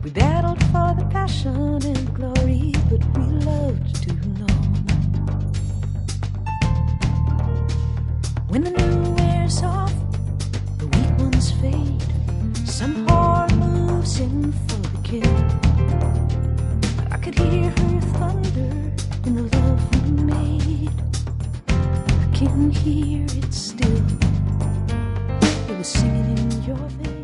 We battled for the passion and the glory, but we loved too long. When the new wears off, the weak ones fade. Some whore moves in for the kill. I could hear her thunder in the love we made. I can hear it still. It was singing in your face.